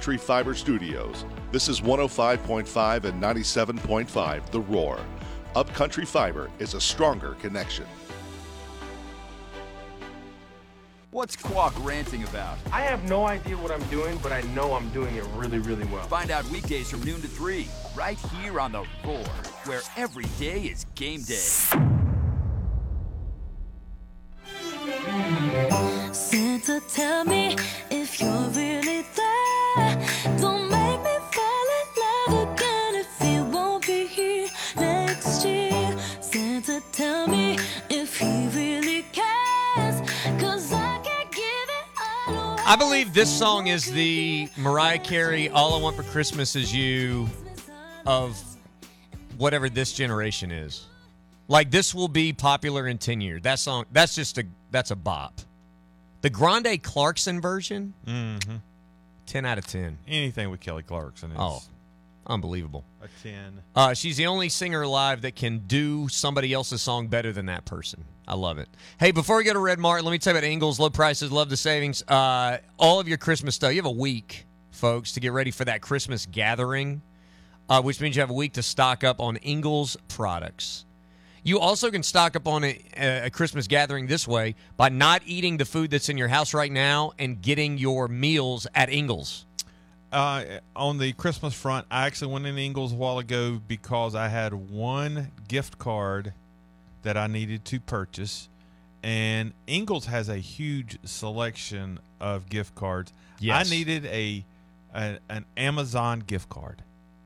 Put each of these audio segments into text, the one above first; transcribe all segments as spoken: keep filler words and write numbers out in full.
Upcountry Fiber Studios. This is one oh five point five and ninety-seven point five The Roar. Upcountry Fiber is a stronger connection. What's Quack ranting about? I have no idea what I'm doing, but I know I'm doing it really, really well. Find out weekdays from noon to three, right here on The Roar, where every day is game day. Santa, tell me if you're really there. Don't make me fall in love again if you won't be here next year. Santa, tell me if he really cares, 'cause I can't give it all away. I believe this song is the Mariah Carey All I Want for Christmas Is You of whatever this generation is. Like, this will be popular in ten years. That song, that's just a, that's a bop. The Grande Clarkson version, mm-hmm. ten out of ten. Anything with Kelly Clarkson is oh, unbelievable. A ten. Uh, she's the only singer alive that can do somebody else's song better than that person. I love it. Hey, before we go to Red Mart, let me tell you about Ingles. Low prices, love the savings. Uh, all of your Christmas stuff. You have a week, folks, to get ready for that Christmas gathering, uh, which means you have a week to stock up on Ingles products. You also can stock up on a, a Christmas gathering this way by not eating the food that's in your house right now and getting your meals at Ingles. Uh, on the Christmas front, I actually went in Ingles a while ago because I had one gift card that I needed to purchase, and Ingles has a huge selection of gift cards. Yes. I needed a, a an Amazon gift card,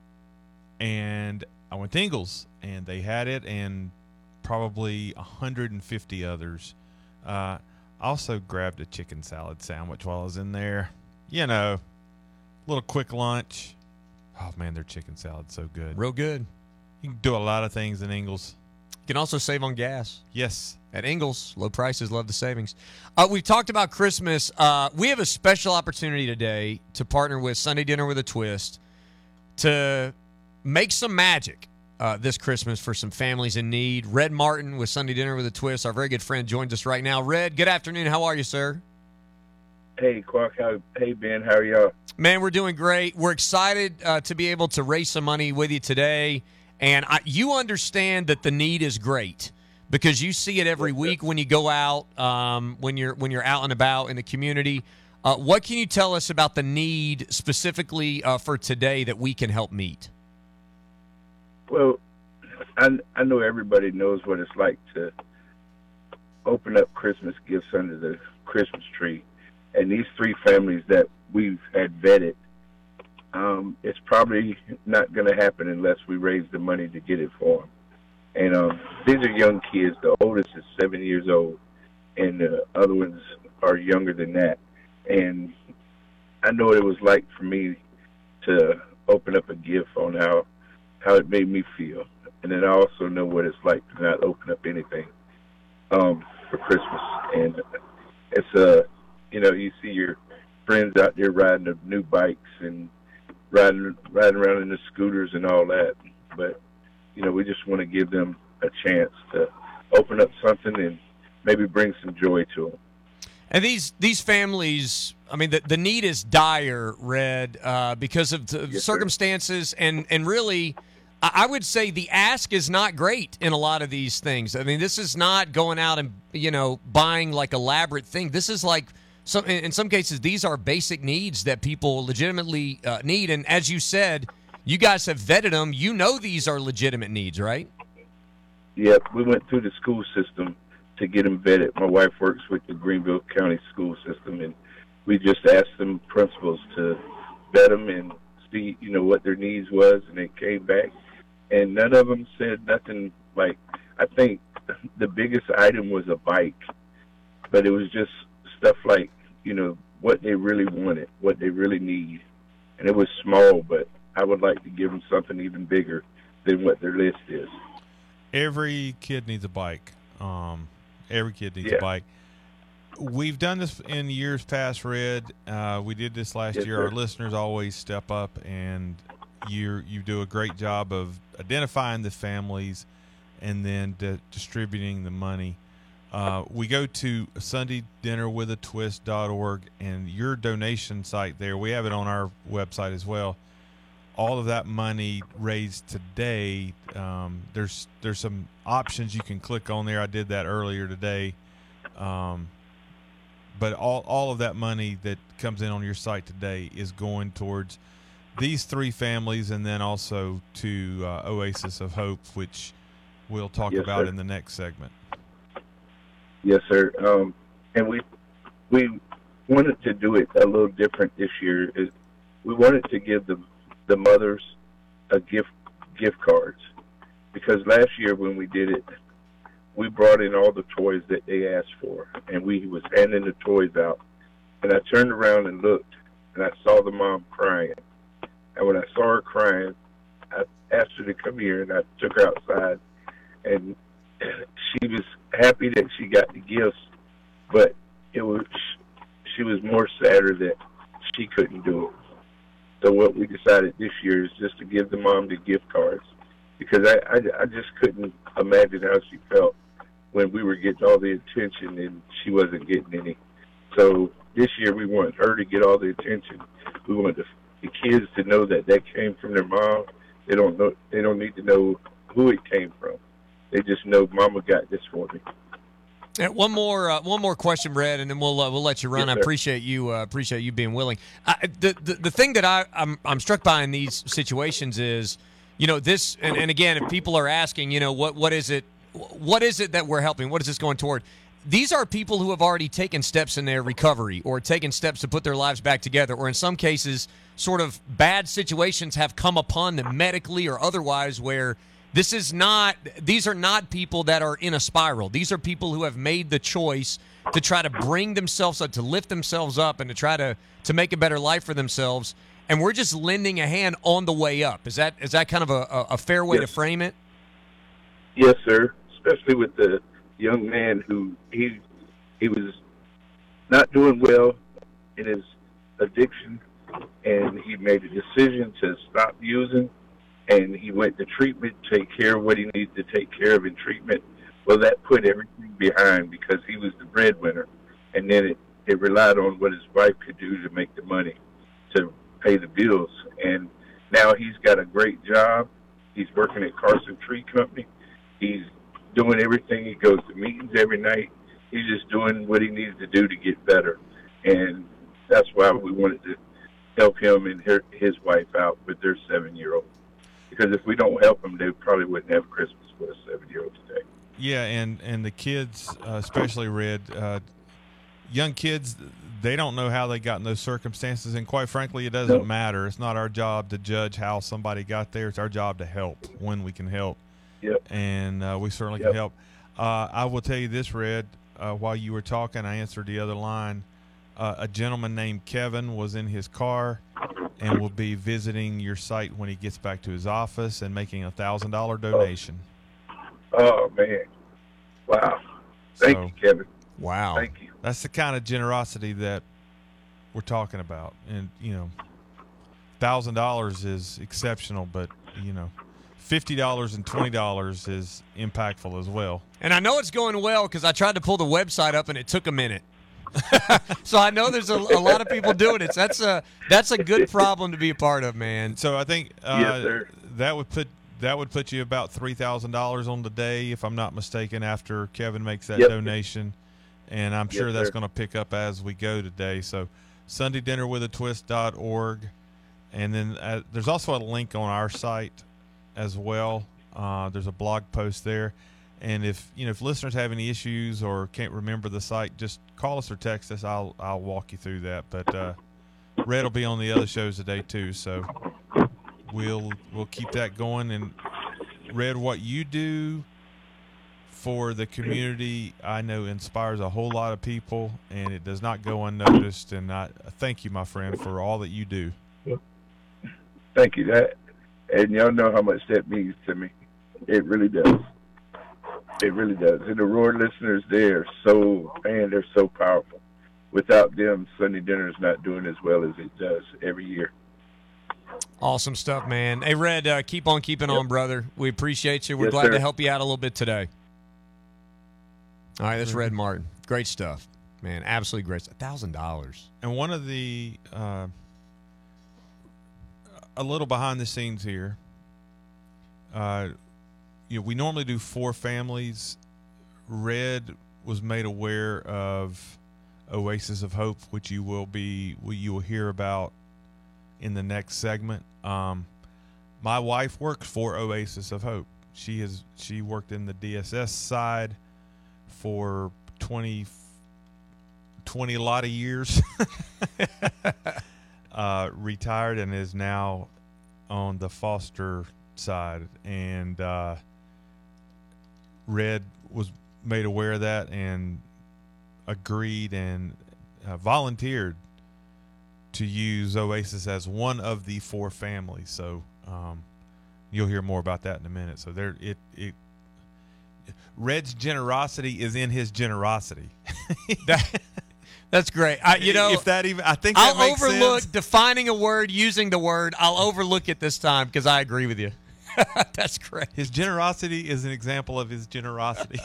and I went to Ingles, and they had it, and probably one hundred fifty others. Uh, I also grabbed a chicken salad sandwich while I was in there. You know, little quick lunch. Oh, man, their chicken salad's so good. Real good. You can do a lot of things in Ingles. You can also save on gas. Yes. At Ingles, low prices, love the savings. Uh, we've talked about Christmas. Uh, we have a special opportunity today to partner with Sunday Dinner with a Twist to make some magic Uh, this Christmas for some families in need. Red Martin with Sunday Dinner with a Twist, our very good friend, joins us right now. Red, good afternoon. How are you, sir? Hey, Quack. How, hey, Ben. How are y'all? Man, we're doing great. We're excited uh, to be able to raise some money with you today. And I, you understand that the need is great because you see it every week when you go out, um, when you're when you're out and about in the community. Uh, what can you tell us about the need specifically uh, for today that we can help meet? Well, I, I know everybody knows what it's like to open up Christmas gifts under the Christmas tree. And these three families that we've had vetted, um, it's probably not going to happen unless we raise the money to get it for them. And um, these are young kids. The oldest is seven years old, and the other ones are younger than that. And I know what it was like for me to open up a gift on how how it made me feel. And then I also know what it's like to not open up anything um, for Christmas. And it's, uh, you know, you see your friends out there riding the new bikes and riding, riding around in the scooters and all that. But, you know, we just want to give them a chance to open up something and maybe bring some joy to them. And these these families, I mean, the, the need is dire, Red, uh, because of the Yes, circumstances. And, and really, I would say the ask is not great in a lot of these things. I mean, this is not going out and, you know, buying like elaborate thing. This is like, some, in some cases, these are basic needs that people legitimately uh, need. And as you said, you guys have vetted them. You know these are legitimate needs, right? Yep, we went through the school system to get them vetted. My wife works with the Greenville County school system, and we just asked them principals to vet them and see, you know, what their needs was, and they came back. And none of them said nothing like, I think the biggest item was a bike, but it was just stuff like, you know, what they really wanted, what they really need. And it was small, but I would like to give them something even bigger than what their list is. Every kid needs a bike. Um, every kid needs Yeah. a bike. We've done this in years past, Red. Uh, we did this last Yes, year. sir. Our listeners always step up, and you you do a great job of identifying the families and then di- distributing the money. Uh, we go to sunday dinner with a twist dot org, and your donation site there, we have it on our website as well. All of that money raised today, um, there's there's some options you can click on there. I did that earlier today. Um, but all, all of that money that comes in on your site today is going towards these three families, and then also to uh, Oasis of Hope, which we'll talk Yes, about sir. in the next segment. Yes, sir. Um, and we we wanted to do it a little different this year. Is we wanted to give the the mothers a gift gift cards, because last year when we did it, we brought in all the toys that they asked for, and we was handing the toys out. And I turned around and looked, and I saw the mom crying. And when I saw her crying, I asked her to come here, and I took her outside, and she was happy that she got the gifts, but it was she was more sadder that she couldn't do it. So what we decided this year is just to give the mom the gift cards, because I, I, I just couldn't imagine how she felt when we were getting all the attention and she wasn't getting any. So this year we wanted her to get all the attention. We wanted the, the kids to know that that came from their mom. They don't know. They don't need to know who it came from. They just know Mama got this for me. Uh, one more, uh, one more question, Red, and then we'll uh, we'll let you run. Yes, I sir. appreciate you uh, appreciate you being willing. I, the, the the thing that I I'm I'm struck by in these situations is, you know, this, and, and again, if people are asking, you know, what what is it, what is it that we're helping? What is this going toward? These are people who have already taken steps in their recovery, or taken steps to put their lives back together, or in some cases, sort of bad situations have come upon them medically or otherwise, where this is not, these are not people that are in a spiral. These are people who have made the choice to try to bring themselves up, to lift themselves up, and to try to, to make a better life for themselves. And we're just lending a hand on the way up. Is that is that kind of a, a, a fair way Yes. to frame it? Yes, sir. Especially with the young man who he he was not doing well in his addiction, and he made a decision to stop using, and he went to treatment, take care of what he needed to take care of in treatment. Well, that put everything behind because he was the breadwinner, and then it, it relied on what his wife could do to make the money to pay the bills. And now he's got a great job. He's working at Carson Tree Company. He's doing everything. He goes to meetings every night. He's just doing what he needs to do to get better. And that's why we wanted to help him and her, his wife out with their seven-year-old. Because if we don't help them, they probably wouldn't have Christmas with a seven-year-old today. Yeah, and, and the kids, uh, especially Red, uh, young kids, they don't know how they got in those circumstances, and quite frankly, it doesn't No. matter. It's not our job to judge how somebody got there. It's our job to help when we can help, Yep. and uh, we certainly Yep. can help. Uh, I will tell you this, Red, uh, while you were talking, I answered the other line. Uh, a gentleman named Kevin was in his car and will be visiting your site when he gets back to his office and making a one thousand dollars donation. Oh, man. Wow. Thank So- you, Kevin. Wow. Thank you. That's the kind of generosity that we're talking about. And, you know, one thousand dollars is exceptional, but, you know, fifty dollars and twenty dollars is impactful as well. And I know it's going well because I tried to pull the website up and it took a minute. So I know there's a, a lot of people doing it. So that's a that's a good problem to be a part of, man. So I think uh, Yes, sir. that would put that would put you about three thousand dollars on the day, if I'm not mistaken, after Kevin makes that Yep. donation. And I'm Yes, sure that's sir. going to pick up as we go today. So sunday dinner with a twist dot org. And then uh, there's also a link on our site as well. Uh, there's a blog post there. And if you know if listeners have any issues or can't remember the site, just call us or text us. I'll I'll walk you through that. But uh, Red will be on the other shows today too, so we'll we'll keep that going. And Red, what you do for the community, I know inspires a whole lot of people, and it does not go unnoticed. And I thank you, my friend, for all that you do. Thank you. That, and y'all know how much that means to me. It really does. It really does. And the Roar listeners, they are so, man, they're so powerful. Without them, Sunday Dinner is not doing as well as it does every year. Awesome stuff, man. Hey, Red, uh, keep on keeping on, brother. We appreciate you. We're Yes, glad sir. to help you out a little bit today. All right, that's Red Martin. Great stuff, man. Absolutely great stuff. one thousand dollars. And one of the uh, a little behind the scenes here. Uh, you know, we normally do four families. Red was made aware of Oasis of Hope, which you will be, you will hear about in the next segment. Um, my wife works for Oasis of Hope. She has she worked in the D S S side for twenty, twenty a lot of years. uh, retired and is now on the foster side. And uh, Red was made aware of that and agreed and uh, volunteered to use Oasis as one of the four families. So um, you'll hear more about that in a minute. So there, it, it, Red's generosity is in his generosity. that, that's great. I, you know, if that even, I think that I'll makes overlook sense. defining a word, using the word. I'll overlook it this time because I agree with you. That's great. His generosity is an example of his generosity.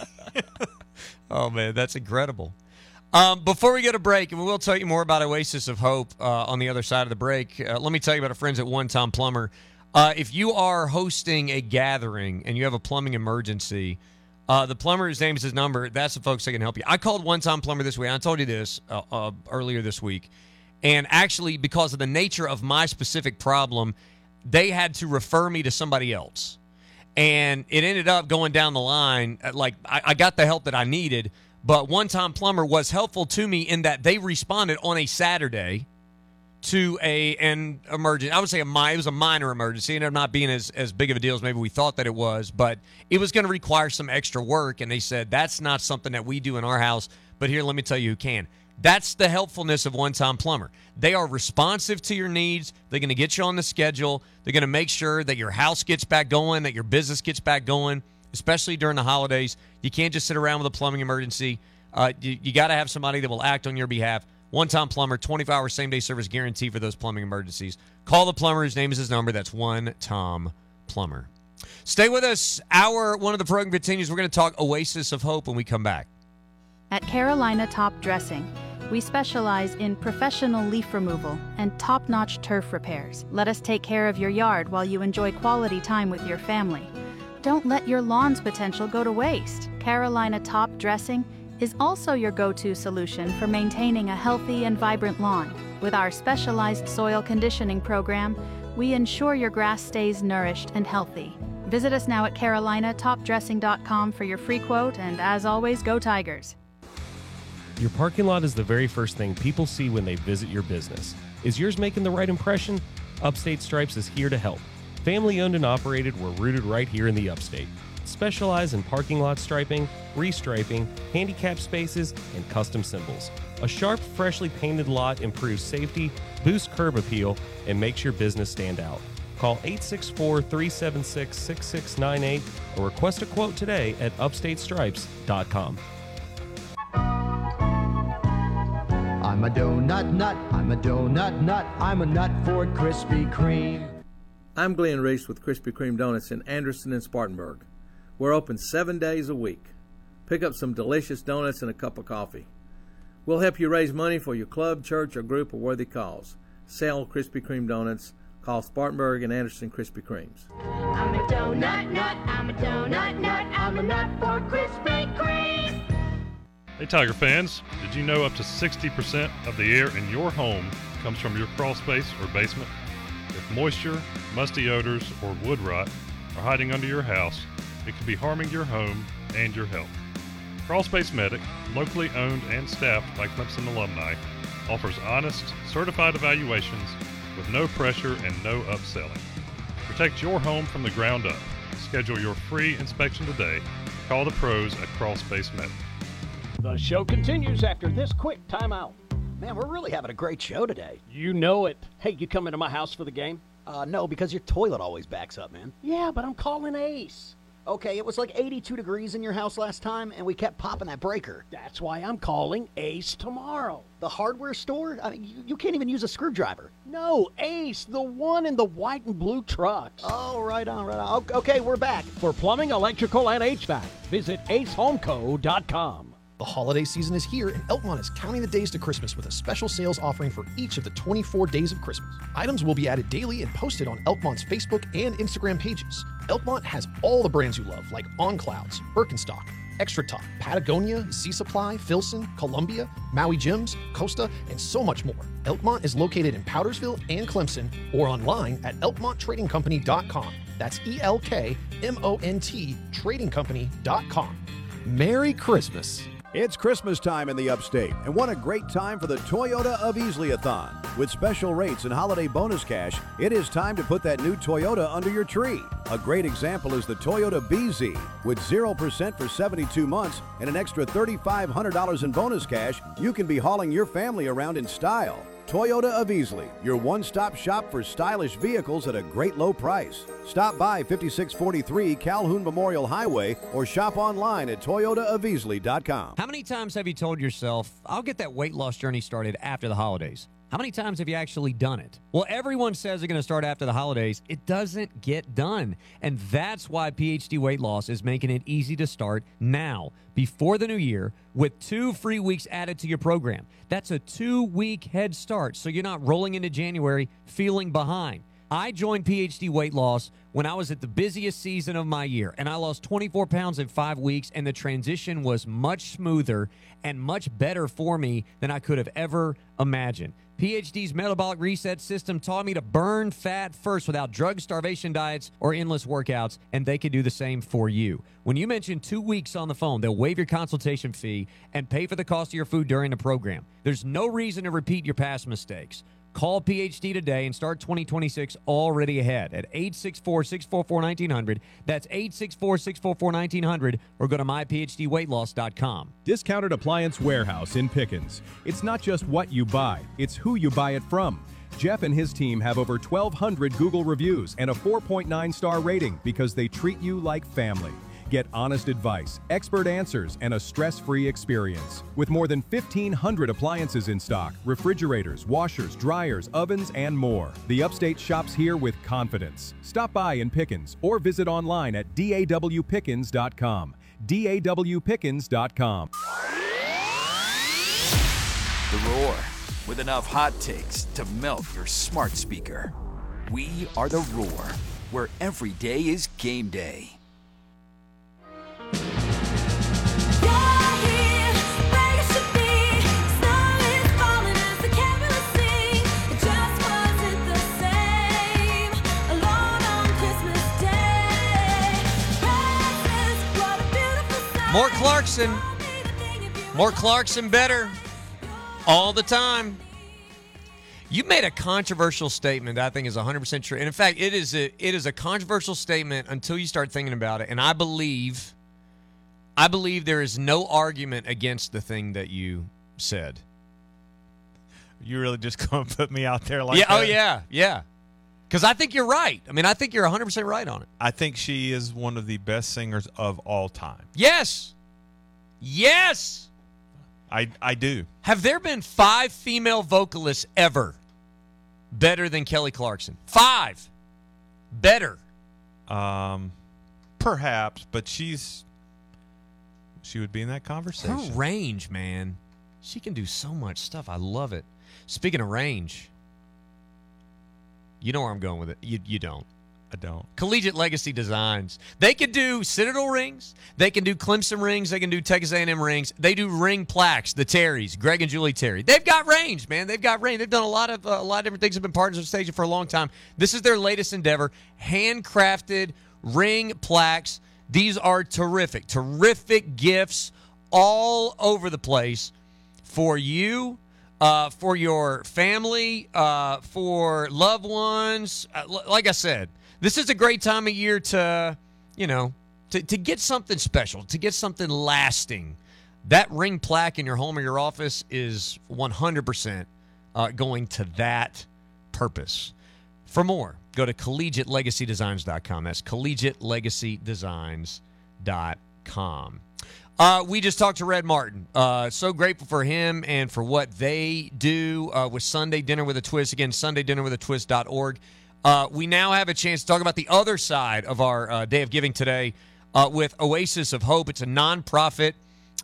Oh, man, that's incredible. Um, before we go to break, and we will tell you more about Oasis of Hope uh, on the other side of the break, uh, let me tell you about our friends at One Tom Plumber. Uh, if you are hosting a gathering and you have a plumbing emergency, uh, the plumber's name is his number. That's the folks that can help you. I called One Tom Plumber this week. I told you this uh, uh, earlier this week. And actually, because of the nature of my specific problem, they had to refer me to somebody else. And it ended up going down the line. Like, I, I got the help that I needed, but One Tom Plumber was helpful to me in that they responded on a Saturday to a an emergency. I would say a it was a minor emergency. It ended up not being as, as big of a deal as maybe we thought that it was, but it was going to require some extra work. And they said, that's not something that we do in our house, but here, let me tell you who can. That's the helpfulness of One Tom Plumber. They are responsive to your needs. They're going to get you on the schedule. They're going to make sure that your house gets back going, that your business gets back going, especially during the holidays. You can't just sit around with a plumbing emergency. Uh, you you got to have somebody that will act on your behalf. One Tom Plumber, twenty-four hour same-day service guarantee for those plumbing emergencies. Call the plumber. His name is his number. That's One Tom Plumber. Stay with us. Hour one of the program continues. We're going to talk Oasis of Hope when we come back. At Carolina Top Dressing, we specialize in professional leaf removal and top-notch turf repairs. Let us take care of your yard while you enjoy quality time with your family. Don't let your lawn's potential go to waste. Carolina Top Dressing is also your go-to solution for maintaining a healthy and vibrant lawn. With our specialized soil conditioning program, we ensure your grass stays nourished and healthy. Visit us now at carolina top dressing dot com for your free quote, and as always, go Tigers. Your parking lot is the very first thing people see when they visit your business. Is yours making the right impression? Upstate Stripes is here to help. Family owned and operated, we're rooted right here in the Upstate. Specialize in parking lot striping, restriping, handicap spaces, and custom symbols. A sharp, freshly painted lot improves safety, boosts curb appeal, and makes your business stand out. Call eight six four, three seven six, six six nine eight or request a quote today at upstate stripes dot com. I'm a donut nut, I'm a donut nut, I'm a nut for Krispy Kreme. I'm Glenn Reese with Krispy Kreme Donuts in Anderson and Spartanburg. We're open seven days a week. Pick up some delicious donuts and a cup of coffee. We'll help you raise money for your club, church, or group of worthy cause. Sell Krispy Kreme Donuts. Call Spartanburg and Anderson Krispy Kremes. I'm a donut nut, I'm a donut nut, I'm a nut for Krispy Kreme. Hey Tiger fans, did you know up to sixty percent of the air in your home comes from your crawl space or basement? If moisture, musty odors, or wood rot are hiding under your house, it could be harming your home and your health. Crawl Space Medic, locally owned and staffed by Clemson alumni, offers honest, certified evaluations with no pressure and no upselling. Protect your home from the ground up. Schedule your free inspection today. Call the pros at Crawl Space Medic. The show continues after this quick timeout. Man, we're really having a great show today. You know it. Hey, you come into my house for the game? Uh, no, because your toilet always backs up, man. Yeah, but I'm calling Ace. Okay, it was like eighty-two degrees in your house last time, and we kept popping that breaker. That's why I'm calling Ace tomorrow. The hardware store? I mean, you, you can't even use a screwdriver. No, Ace, the one in the white and blue trucks. Oh, right on, right on. Okay, we're back. For plumbing, electrical, and H V A C, visit ace home co dot com. The holiday season is here, and Elkmont is counting the days to Christmas with a special sales offering for each of the twenty-four days of Christmas. Items will be added daily and posted on Elkmont's Facebook and Instagram pages. Elkmont has all the brands you love, like On Clouds, Birkenstock, Extra Top, Patagonia, Z Supply, Filson, Columbia, Maui Gyms, Costa, and so much more. Elkmont is located in Powdersville and Clemson, or online at elkmont trading company dot com. That's E L K M O N T trading company dot com. Merry Christmas. It's Christmas time in the upstate, and what a great time for the Toyota of Easley-a-thon. With special rates and holiday bonus cash, it is time to put that new Toyota under your tree. A great example is the Toyota B Z. With zero percent for seventy-two months and an extra three thousand five hundred dollars in bonus cash, you can be hauling your family around in style. Toyota of Easley, your one-stop shop for stylish vehicles at a great low price. Stop by fifty-six forty-three Calhoun Memorial Highway or shop online at toyota of easley dot com. How many times have you told yourself, I'll get that weight loss journey started after the holidays? How many times have you actually done it? Well, everyone says they're going to start after the holidays. It doesn't get done. And that's why P H D Weight Loss is making it easy to start now, before the new year, with two free weeks added to your program. That's a two-week head start, so you're not rolling into January feeling behind. I joined P H D Weight Loss when I was at the busiest season of my year, and I lost twenty-four pounds in five weeks, and the transition was much smoother and much better for me than I could have ever imagined. P H D's metabolic reset system taught me to burn fat first without drug starvation diets or endless workouts, and they could do the same for you. When you mention two weeks on the phone, they'll waive your consultation fee and pay for the cost of your food during the program. There's no reason to repeat your past mistakes. Call P H D today and start twenty twenty-six already ahead at eight six four, six four four, one nine zero zero. That's eight six four, six four four, one nine zero zero, or go to my p h d weight loss dot com. Discounted Appliance Warehouse in Pickens. It's not just what you buy, it's who you buy it from. Jeff and his team have over twelve hundred Google reviews and a four point nine star rating because they treat you like family. Get honest advice, expert answers, and a stress-free experience. With more than fifteen hundred appliances in stock, refrigerators, washers, dryers, ovens, and more, the Upstate shops here with confidence. Stop by in Pickens or visit online at d a w pickens dot com. d a w pickens dot com. The Roar, with enough hot takes to melt your smart speaker. We are The Roar, where every day is game day. More Clarkson. More Clarkson better. All the time. You made a controversial statement that I think is one hundred percent true. And in fact, it is a it is a controversial statement until you start thinking about it. And I believe I believe there is no argument against the thing that you said. You really just going to put me out there like yeah, that? Oh, yeah, yeah. Because I think you're right. I mean, I think you're one hundred percent right on it. I think she is one of the best singers of all time. Yes. Yes. I I do. Have there been five female vocalists ever better than Kelly Clarkson? Five. Better. Um, perhaps, but she's she would be in that conversation. Her range, man. She can do so much stuff. I love it. Speaking of range, you know where I'm going with it. You you don't. I don't. Collegiate Legacy Designs. They can do Citadel rings. They can do Clemson rings. They can do Texas A and M rings. They do ring plaques, the Terrys, Greg and Julie Terry. They've got range, man. They've got range. They've done a lot of uh, a lot of different things. Have been partners with Station for a long time. This is their latest endeavor. Handcrafted ring plaques. These are terrific, terrific gifts all over the place for you. Uh, for your family, uh, for loved ones. Uh, l- like I said, this is a great time of year to, you know, to, to get something special, to get something lasting. That ring plaque in your home or your office is one hundred percent uh, going to that purpose. For more, go to collegiate legacy designs dot com. That's collegiate legacy designs dot com. Uh, we just talked to Red Martin. Uh, so grateful for him and for what they do uh, with Sunday Dinner with a Twist. Again, sunday dinner with a twist dot org. Uh, we now have a chance to talk about the other side of our uh, Day of Giving today uh, with Oasis of Hope. It's a nonprofit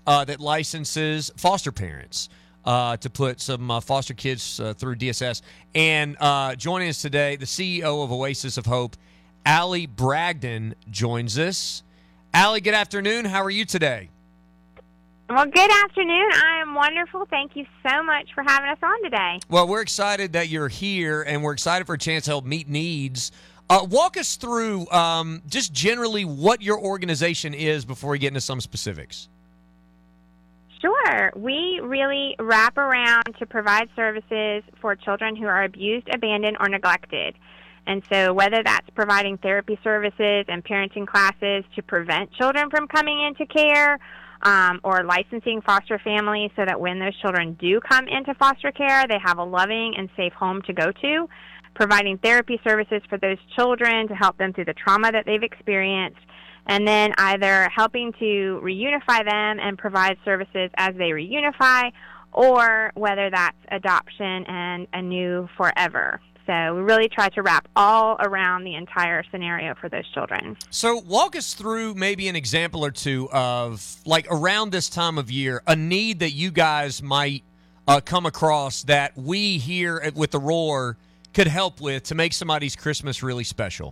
uh, that licenses foster parents uh, to put some uh, foster kids uh, through D S S. And uh, joining us today, the C E O of Oasis of Hope, Allie Bragdon, joins us. Allie, good afternoon. How are you today? Well, good afternoon. I am wonderful. Thank you so much for having us on today. Well, we're excited that you're here, and we're excited for a chance to help meet needs. Uh, walk us through um, just generally what your organization is before we get into some specifics. Sure. We really wrap around to provide services for children who are abused, abandoned, or neglected. And so whether that's providing therapy services and parenting classes to prevent children from coming into care, um, or licensing foster families so that when those children do come into foster care, they have a loving and safe home to go to, providing therapy services for those children to help them through the trauma that they've experienced, and then either helping to reunify them and provide services as they reunify, or whether that's adoption and a new forever. So we really try to wrap all around the entire scenario for those children. So walk us through maybe an example or two of, like, around this time of year, a need that you guys might uh, come across that we here at, with The Roar could help with to make somebody's Christmas really special.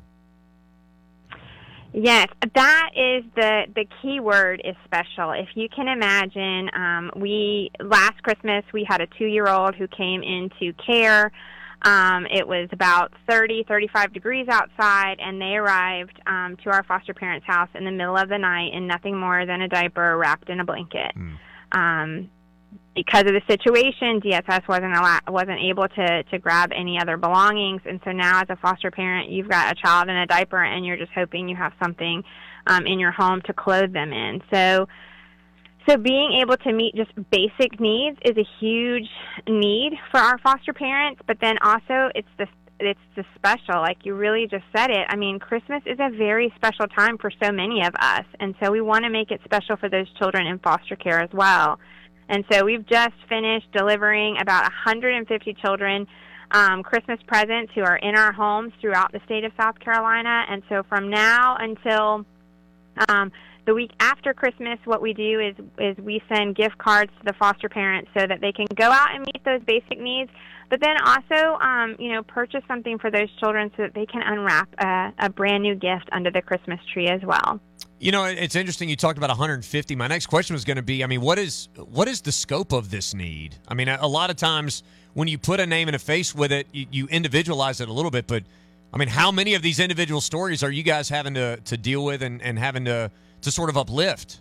Yes, that is the, the key word is special. If you can imagine, um, we last Christmas we had a two-year-old who came into care. Um, it was about thirty, thirty-five degrees outside, and they arrived um, to our foster parents' house in the middle of the night in nothing more than a diaper wrapped in a blanket. Mm. Um, because of the situation, D S S wasn't allow- wasn't able to, to grab any other belongings, and so now as a foster parent, you've got a child in a diaper, and you're just hoping you have something um, in your home to clothe them in. So. So being able to meet just basic needs is a huge need for our foster parents, but then also it's the it's the special, like you really just said it. I mean, Christmas is a very special time for so many of us, and so we want to make it special for those children in foster care as well. And so we've just finished delivering about one hundred fifty children um, Christmas presents who are in our homes throughout the state of South Carolina, and so from now until um, the week after Christmas, what we do is is we send gift cards to the foster parents so that they can go out and meet those basic needs, but then also, um, you know, purchase something for those children so that they can unwrap a, a brand new gift under the Christmas tree as well. You know, it's interesting you talked about one hundred fifty. My next question was going to be, I mean, what is what is the scope of this need? I mean, a, a lot of times when you put a name and a face with it, you, you individualize it a little bit, but, I mean, how many of these individual stories are you guys having to, to deal with and, and having to to sort of uplift?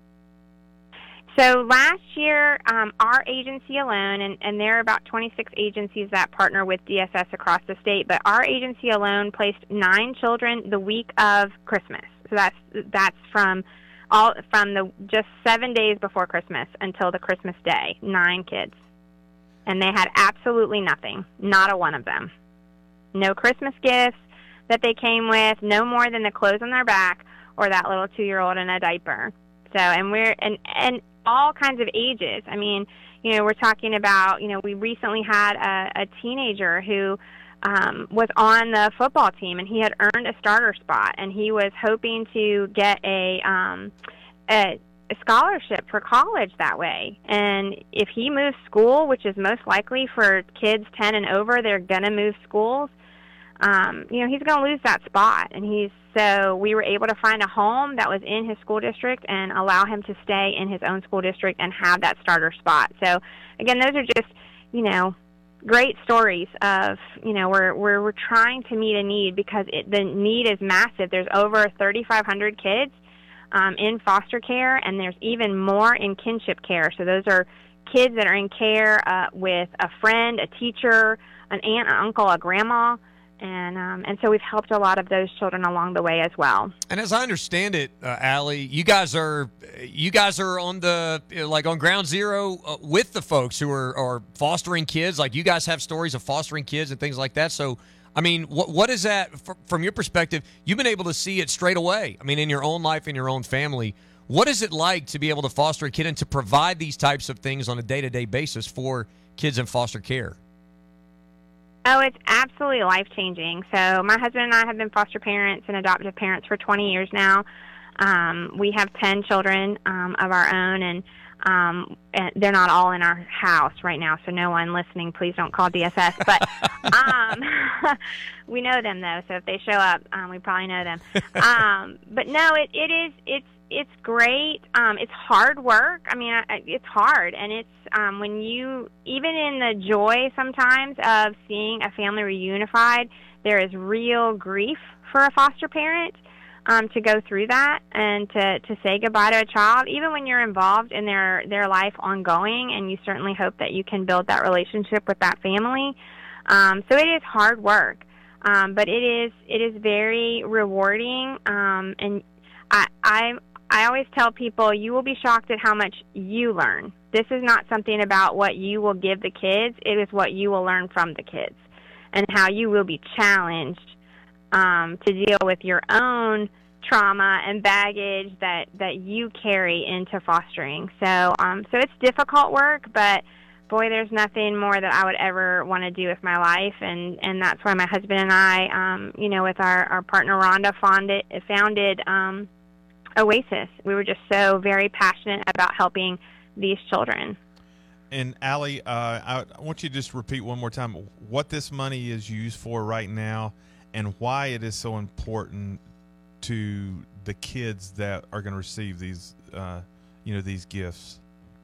So last year, um, our agency alone, and, and there are about twenty-six agencies that partner with D S S across the state, but our agency alone placed nine children the week of Christmas. So that's that's from all from the just seven days before Christmas until the Christmas day, nine kids. And they had absolutely nothing, not a one of them. No Christmas gifts that they came with, no more than the clothes on their back, or that little two-year-old in a diaper. So, and we're, and, and all kinds of ages. I mean, you know, we're talking about, you know, we recently had a, a teenager who um, was on the football team, and he had earned a starter spot, and he was hoping to get a, um, a, a scholarship for college that way. And if he moves school, which is most likely for kids ten and over, they're going to move schools, um, you know, he's going to lose that spot. And he's So we were able to find a home that was in his school district and allow him to stay in his own school district and have that starter spot. So, again, those are just, you know, great stories of, you know, we're, we're, we're trying to meet a need because it, the need is massive. There's over thirty-five hundred kids um, in foster care, and there's even more in kinship care. So those are kids that are in care uh, with a friend, a teacher, an aunt, an uncle, a grandma. And um, and so we've helped a lot of those children along the way as well. And as I understand it, uh, Allie, you guys are you guys are on the like on ground zero uh, with the folks who are, are fostering kids. Like you guys have stories of fostering kids and things like that. So, I mean, what what is that from your perspective? You've been able to see it straight away. I mean, in your own life, in your own family. What is it like to be able to foster a kid and to provide these types of things on a day-to-day basis for kids in foster care? Oh, it's absolutely life-changing. So my husband and I have been foster parents and adoptive parents for twenty years now. Um, we have ten children um, of our own, and Um, and they're not all in our house right now, so no one listening, please don't call D S S. But um, we know them though, so if they show up, um, we probably know them. Um, but no, it, it is it's it's great. Um, it's hard work. I mean, I, it's hard, and it's um, when you even in the joy sometimes of seeing a family reunified, there is real grief for a foster parent. Um, to go through that and to, to say goodbye to a child, even when you're involved in their, their life ongoing, and you certainly hope that you can build that relationship with that family. Um, so it is hard work, um, but it is it is very rewarding. Um, and I, I I always tell people, you will be shocked at how much you learn. This is not something about what you will give the kids. It is what you will learn from the kids, and how you will be challenged Um, to deal with your own trauma and baggage that, that you carry into fostering. So um, so it's difficult work, but boy, there's nothing more that I would ever want to do with my life, and, and that's why my husband and I, um, you know, with our, our partner Rhonda, founded, founded um, Oasis. We were just so very passionate about helping these children. And Allie, uh, I, I want you to just repeat one more time what this money is used for right now, and why it is so important to the kids that are going to receive these, uh, you know, these gifts.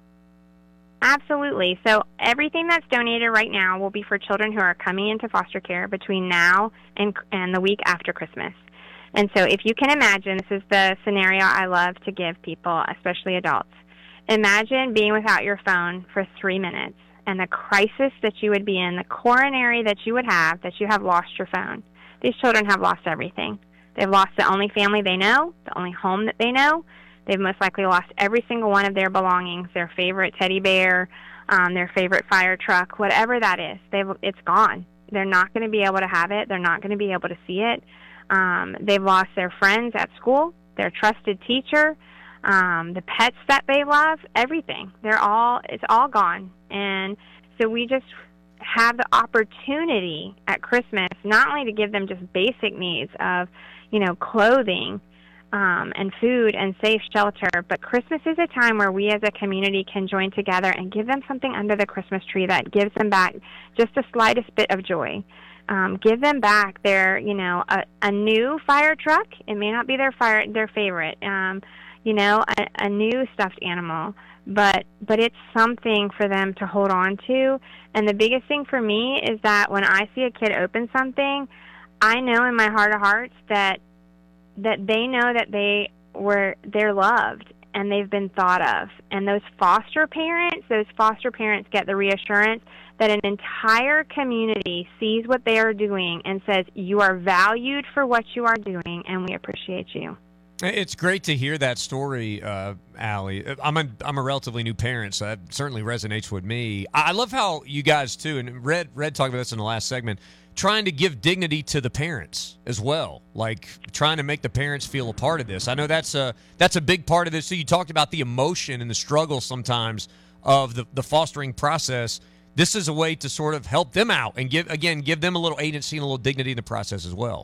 Absolutely. So everything that's donated right now will be for children who are coming into foster care between now and and the week after Christmas. And so if you can imagine, this is the scenario I love to give people, especially adults. Imagine being without your phone for three minutes and the crisis that you would be in, the coronary that you would have, that you have lost your phone. These children have lost everything. They've lost the only family they know, the only home that they know. They've most likely lost every single one of their belongings, their favorite teddy bear, um, their favorite fire truck, whatever that is. They've, it's gone. They're not going to be able to have it. They're not going to be able to see it. Um, they've lost their friends at school, their trusted teacher, um, the pets that they love, everything. They're all, it's all gone. And so we just have the opportunity at Christmas not only to give them just basic needs of, you know, clothing um, and food and safe shelter, but Christmas is a time where we as a community can join together and give them something under the Christmas tree that gives them back just the slightest bit of joy. Um, give them back their, you know, a, a new fire truck. It may not be their fire, their favorite, um, you know, a, a new stuffed animal. But but it's something for them to hold on to. And the biggest thing for me is that when I see a kid open something, I know in my heart of hearts that that they know that they were they're loved and they've been thought of. And those foster parents, those foster parents get the reassurance that an entire community sees what they are doing and says, you are valued for what you are doing, and we appreciate you. It's great to hear that story, uh, Allie. I'm a, I'm a relatively new parent, so that certainly resonates with me. I love how you guys, too, and Red, Red talked about this in the last segment, trying to give dignity to the parents as well, like trying to make the parents feel a part of this. I know that's a, that's a big part of this. So you talked about the emotion and the struggle sometimes of the, the fostering process. This is a way to sort of help them out and, give again, give them a little agency and a little dignity in the process as well.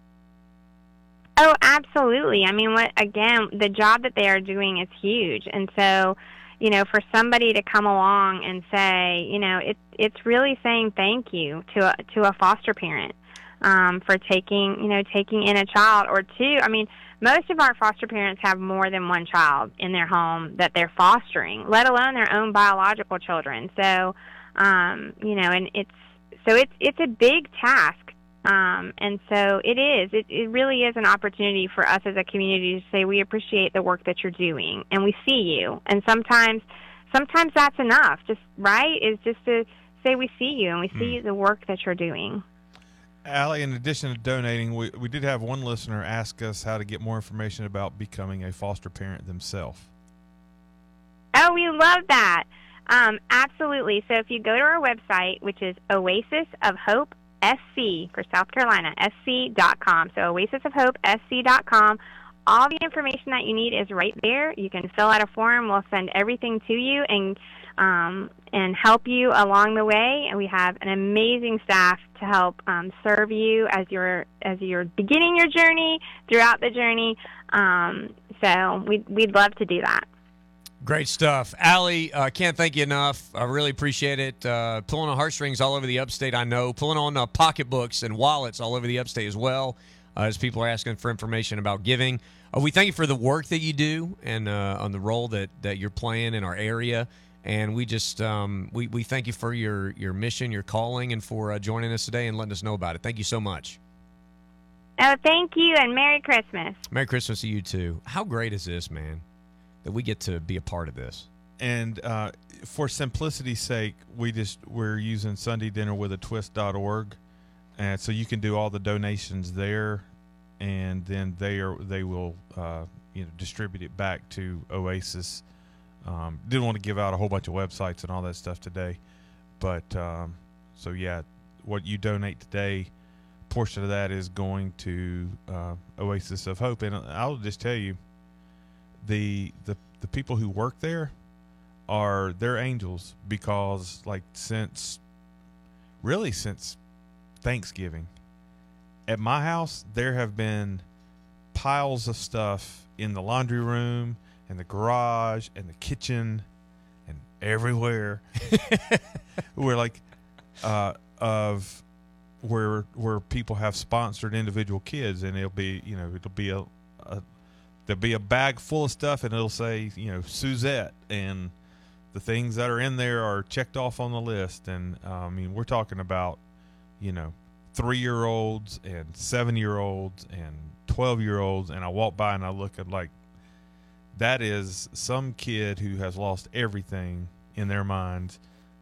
Oh, absolutely. I mean, what again, the job that they are doing is huge. And so, you know, for somebody to come along and say, you know, it, it's really saying thank you to a, to a foster parent um, for taking, you know, taking in a child or two. I mean, most of our foster parents have more than one child in their home that they're fostering, let alone their own biological children. So, um, you know, and it's so it's it's a big task. Um, and so it is. It, it really is an opportunity for us as a community to say we appreciate the work that you're doing, and we see you. And sometimes, sometimes that's enough. Just right is just to say we see you and we see mm. the work that you're doing. Allie, in addition to donating, we we did have one listener ask us how to get more information about becoming a foster parent themselves. Oh, we love that. Um, absolutely. So if you go to our website, which is Oasis of Hope. S C for South Carolina, S C dot com. So Oasis of Hope, S C dot com. All the information that you need is right there. You can fill out a form. We'll send everything to you and um, and help you along the way. And we have an amazing staff to help um, serve you as you're as you're beginning your journey, throughout the journey. Um, so we'd we'd love to do that. Great stuff. Allie, uh, can't thank you enough. I really appreciate it. Uh, pulling on heartstrings all over the upstate, I know. Pulling on uh, pocketbooks and wallets all over the upstate as well, uh, as people are asking for information about giving. Uh, we thank you for the work that you do and uh, on the role that, that you're playing in our area. And we just um, we, we thank you for your, your mission, your calling, and for uh, joining us today and letting us know about it. Thank you so much. Oh, thank you, and Merry Christmas. Merry Christmas to you, too. How great is this, man, that we get to be a part of this? And uh, for simplicity's sake, we just we're using Sunday Dinner with a Twist dot org, and so you can do all the donations there, and then they are they will uh, you know distribute it back to Oasis. Um, didn't want to give out a whole bunch of websites and all that stuff today, but um, so yeah, what you donate today, portion of that is going to uh, Oasis of Hope, and I'll just tell you, the the the people who work there are they're angels, because like since really since Thanksgiving at my house there have been piles of stuff in the laundry room and the garage and the kitchen and everywhere where like uh of where where people have sponsored individual kids, and it'll be you know it'll be a, a there'll be a bag full of stuff, and it'll say, you know, Suzette, and the things that are in there are checked off on the list. And uh, I mean, we're talking about, you know, three-year-olds and seven-year-olds and twelve-year-olds. And I walk by and I look at like, that is some kid who has lost everything in their minds.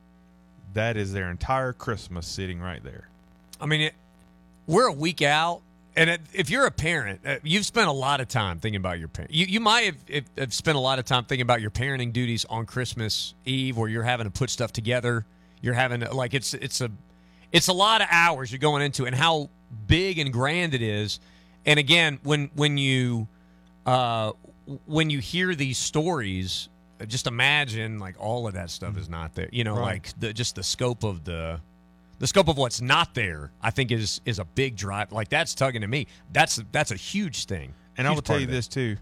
That is their entire Christmas sitting right there. I mean, it, we're a week out. And it, if you're a parent, uh, you've spent a lot of time thinking about your parent. You, you might have, have, have spent a lot of time thinking about your parenting duties on Christmas Eve, where you're having to put stuff together. You're having to, like it's it's a it's a lot of hours you're going into, and how big and grand it is. And again, when when you uh, when you hear these stories, just imagine like all of that stuff is not there. You know, Right. like the, just the scope of the. The scope of what's not there, I think, is is a big drive. Like, that's tugging to me. That's that's a huge thing. And I Huge will tell part you of it. this too: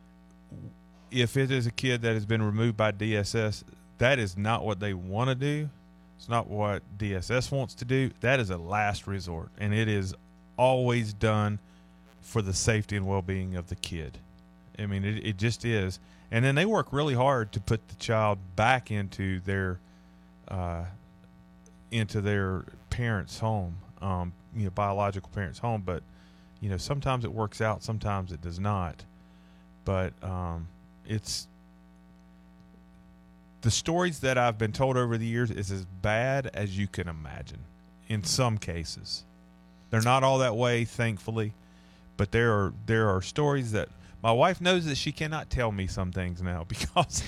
if it is a kid that has been removed by D S S, that is not what they want to do. It's not what D S S wants to do. That is a last resort, and it is always done for the safety and well-being of the kid. I mean, it, it just is. And then they work really hard to put the child back into their uh, into their parents' home, um, you know, biological parents' home. But, you know, sometimes it works out, sometimes it does not. But um, it's the stories that I've been told over the years is as bad as you can imagine in some cases. They're not all that way, thankfully, but there are there are stories that my wife knows that she cannot tell me some things now because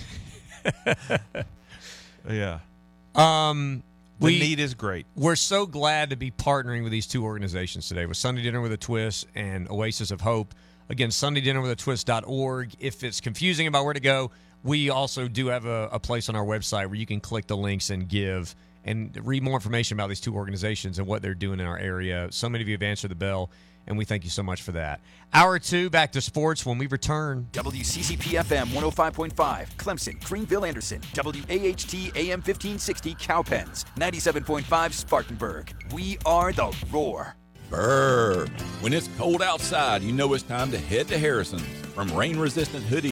yeah. Um, The we, need is great. We're so glad to be partnering with these two organizations today, with Sunday Dinner with a Twist and Oasis of Hope. Again, Sunday Dinner with a Twist dot org. If it's confusing about where to go, we also do have a, a place on our website where you can click the links and give and read more information about these two organizations and what they're doing in our area. So many of you have answered the bell, and we thank you so much for that. Hour two, back to sports when we return. W C C P F M one oh five point five, Clemson, Greenville, Anderson. W A H T A M fifteen sixty, Cowpens. ninety-seven point five, Spartanburg. We are the Roar. Brr. When it's cold outside, you know it's time to head to Harrison's. From rain-resistant hoodies